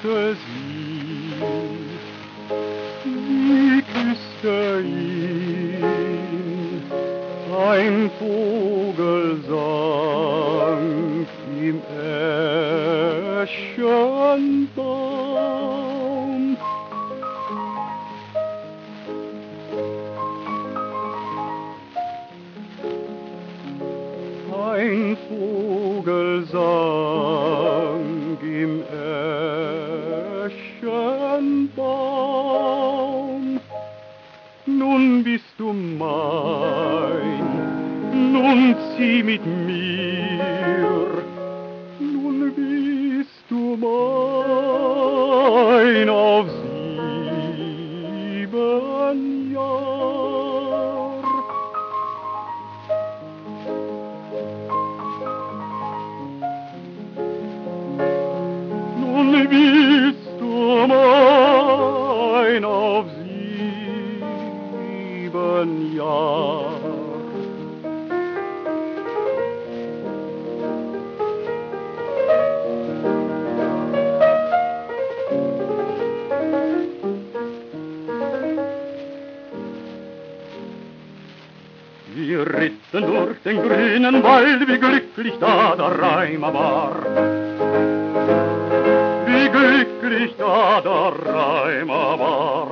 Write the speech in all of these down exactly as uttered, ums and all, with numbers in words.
küsste sie, sie küsste ihn, ein Vogel sang im Eschenbaum. Ein Vogel sang im Eschenbaum. Nun bist du mein, nun zieh mit mir, nun bist du mein auf sieben Jahr. Nun bist du mein auf sieben Jahr. Wir ritten durch den grünen Wald, wie glücklich da der Reimer war. Wie glücklich da der Reimer war.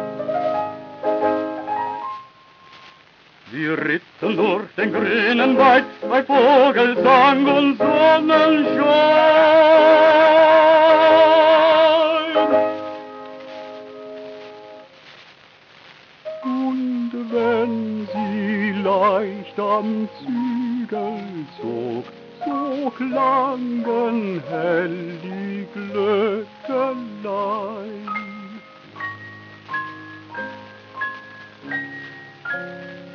Wir ritten durch den grünen Wald, bei Vogelsang und Sonnenschein. Und wenn sie leicht am Zügel zog, so klangen hell die Glöckelein.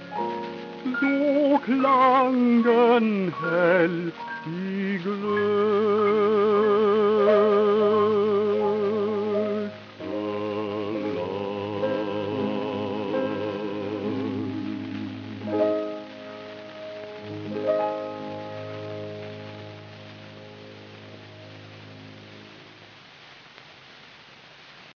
So klangen hell die Glöckelein.